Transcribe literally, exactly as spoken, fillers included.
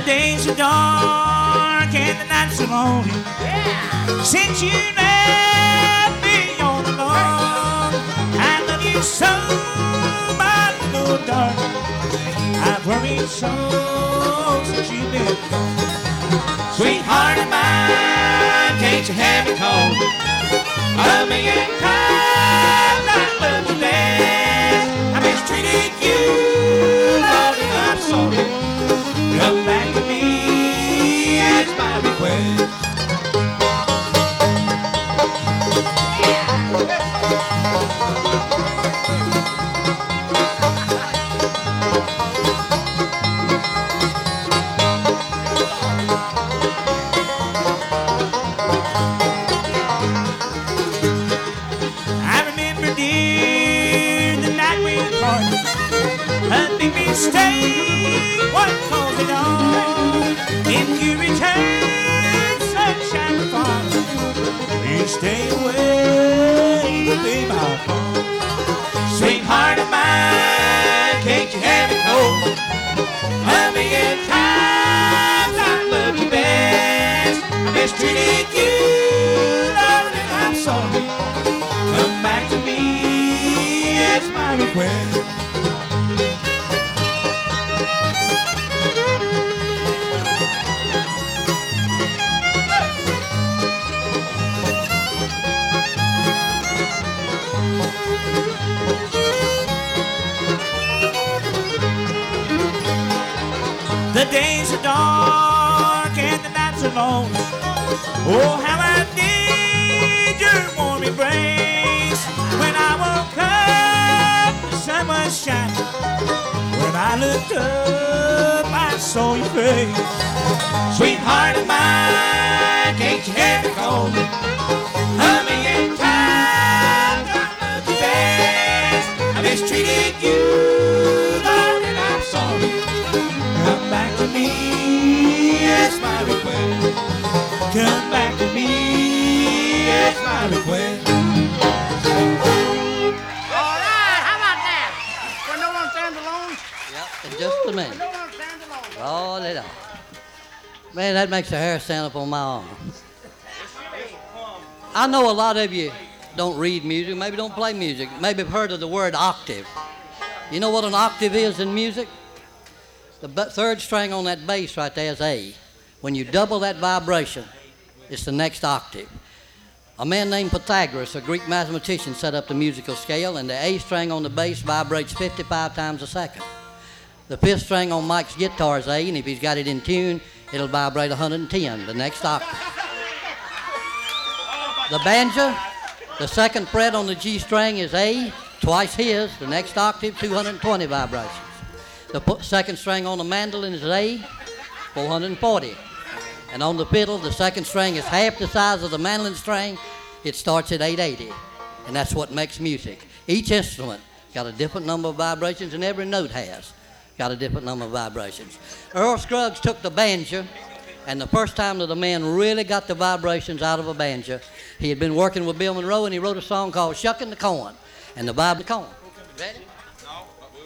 days are dark and the nights are lonely. Yeah. Since you left me all alone, I love you so, my little darling. I've worried so since you've been gone. Sweetheart of mine, can't you have me cold? A million times I love you best. I mistreated you, Lord, and I'm sorry. Come back to me, that's my request. I remember, dear, the night we parted. A big mistake, what caused it all? If you return, sunshine will fall. Please stay away, baby, I'll fall. Sweetheart of mine, can't you have it cold? A million times I love you best. I mistreated you, Lord, and I'm sorry. Come back to me, that's my request. The days are dark and the nights are long. Oh, how I need your warm embrace. When I woke up, the sun was shining. When I looked up, I saw your face. Sweetheart of mine, can't you have me cold? A million times I loved you best. I mistreated you, Lord, and I'm sorry. Come back to me, that's my request. Come back to me, that's my request. All right, how about that? When no one stands alone? Yep, in just a minute. No one stands alone. Oh, it all. Man, that makes the hair stand up on my arm. I know a lot of you don't read music, maybe don't play music, maybe have heard of the word octave. You know what an octave is in music? The b- third string on that bass right there is A. When you double that vibration, it's the next octave. A man named Pythagoras, a Greek mathematician, set up the musical scale, and the A string on the bass vibrates fifty-five times a second. The fifth string on Mike's guitar is A, and if he's got it in tune, it'll vibrate one hundred ten, the next octave. The banjo, the second fret on the G string is A, twice his, the next octave, two hundred twenty vibrations. The p- second string on the mandolin is A, four hundred forty. And on the fiddle, the second string is half the size of the mandolin string. It starts at eight eighty. And that's what makes music. Each instrument got a different number of vibrations, and every note has got a different number of vibrations. Earl Scruggs took the banjo, and the first time that a man really got the vibrations out of a banjo, he had been working with Bill Monroe, and he wrote a song called Shuckin' the Corn. And the vibe of the corn. Ready?